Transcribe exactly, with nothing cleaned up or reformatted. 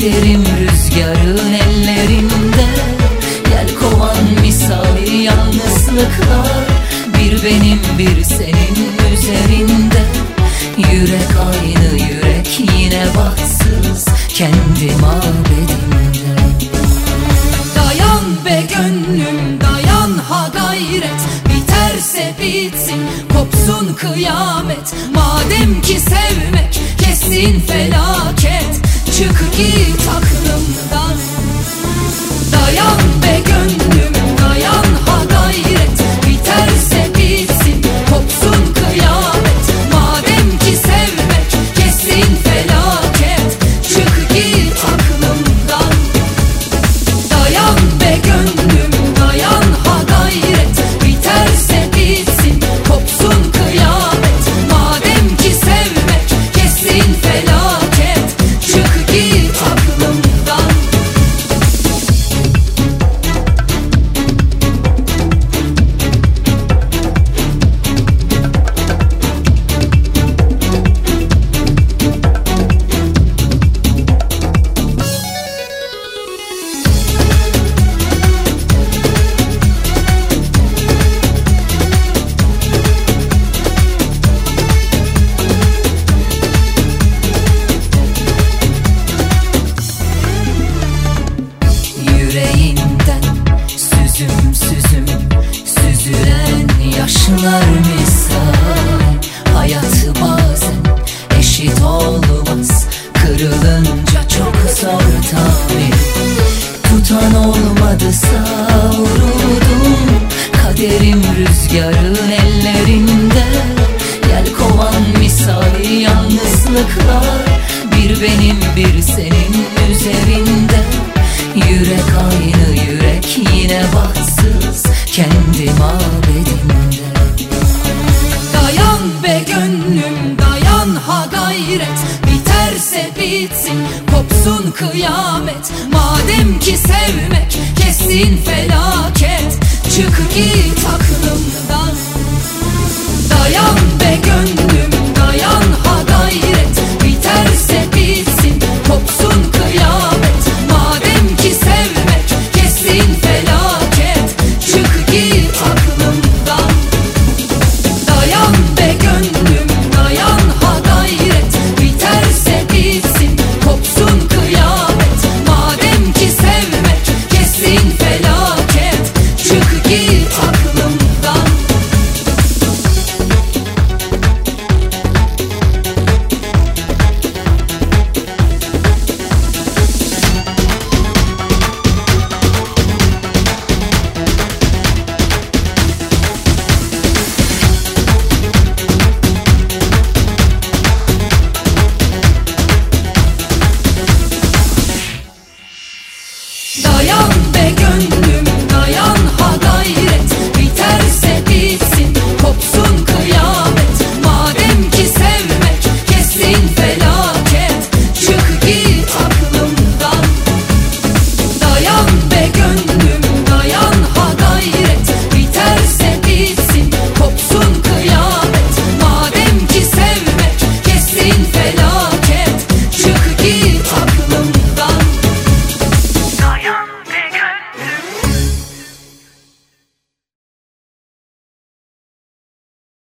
Kaderim rüzgarın ellerinde, yelkovan misali yalnızlıklar. Bir benim bir senin üzerinde, yürek aynı yürek yine bahtsız kendi mabedinde. Dayan be gönlüm dayan ha gayret, biterse bitsin kopsun kıyamet. Madem ki sevmek kesin felaket, çık git aklımdan. Dayan be gönlüm dayan ha gayret, biterse bitsin kopsun kıyamet. Madem ki sevmek kesin felaket, çık git aklımdan. Dayan be gönlüm dayan ha gayret, biterse bitsin kopsun kıyamet. Madem ki sevmek kesin felaket, çık git aklımdan. Yüreğinden süzüm süzüm süzülen yaşlar misal. Hayatı bazen eşit olmaz, kırılınca çok zor tabi. Tutan olmadı savruldum, kaderim rüzgarın ellerinde, yelkovan misali yalnızlıklar. Bir benim bir senin üzerinde, yürek aynı yürek yine bahtsız kendi mabedinde. Dayan be gönlüm dayan ha gayret, biterse bitsin kopsun kıyamet. Madem ki sevmek kesin felaket,